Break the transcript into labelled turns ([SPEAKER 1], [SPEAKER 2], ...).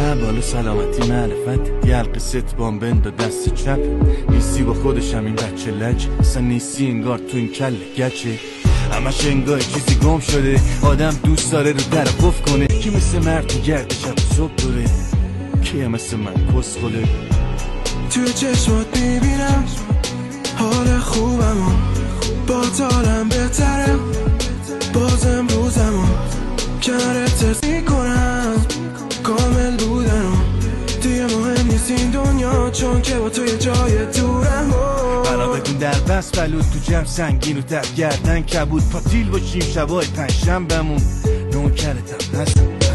[SPEAKER 1] بالا سلامتی معرفت یه حلقه ست بامبند و دست چپ نیستی با خودشم این بچه لج اصلا نیستی انگار تو این کل گچه همش انگار چیزی گم شده آدم دوست داره رو در قف کنه کی مثل مرد گرد شب صبح دوره کیه مثل من کس خله
[SPEAKER 2] توی چشمات میبینم حال خوبمو با تالم بهتره باز امروزمو کنارت ترس میکنم کامل بودنم دیگه مهم نیست این دنیا چون که با تو یه جای دورم
[SPEAKER 1] بلا بکن در بس بلود تو جمع سنگین و در گردن کبود پاتیل باشیم شبای پنجشنبهمون نوکرتم هستم